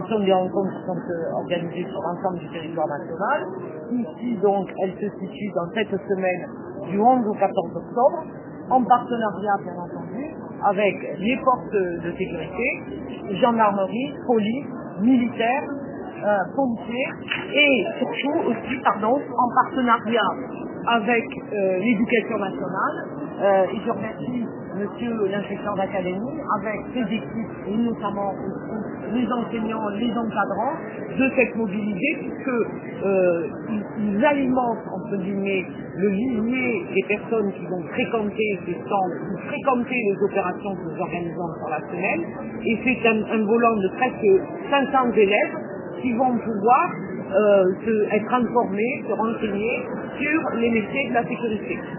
sont des rencontres qui sont organisées sur l'ensemble du territoire national. Ici, donc, elles se situent dans cette semaine du 11 au 14 octobre, en partenariat, bien entendu, avec les forces de sécurité, gendarmerie, police, militaires, pompiers, et surtout aussi, en partenariat avec l'éducation nationale. Et je remercie monsieur l'inspecteur d'académie, avec ses équipes, et notamment aussi les enseignants, les encadrants, de cette mobilité, puisque ils alimentent, entre guillemets, le vivier des personnes qui vont fréquenter ces stands, ou fréquenter les opérations que nous organisons sur la semaine, et c'est un volant de presque 500 élèves qui vont pouvoir être informés, se renseigner sur les métiers de la sécurité.